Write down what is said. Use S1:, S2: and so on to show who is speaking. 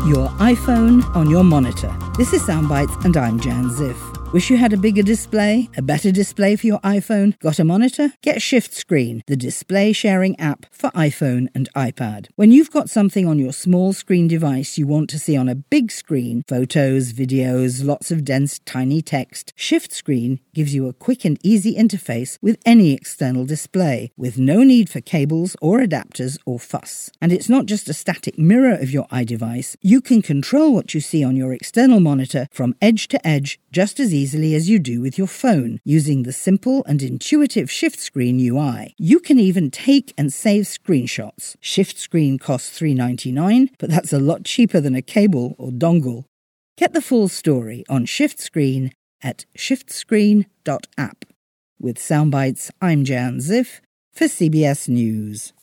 S1: your iPhone on your monitor. This is Soundbites and I'm Jan Ziff. Wish you had a bigger display, a better display for your iPhone? Got a monitor? Get Shift Screen, the display sharing app for iPhone and iPad. When you've got something on your small screen device you want to see on a big screen, photos, videos, lots of dense, tiny text, Shift Screen gives you a quick and easy interface with any external display, with no need for cables or adapters or fuss. And it's not just a static mirror of your iDevice. You can control what you see on your external monitor from edge to edge just as easily as you do with your phone, using the simple and intuitive Shift Screen UI. You can even take and save screenshots. Shift Screen costs $3.99, but that's a lot cheaper than a cable or dongle. Get the full story on Shift Screen at shiftscreen.app. With Soundbites, I'm Jan Ziff for CBS News.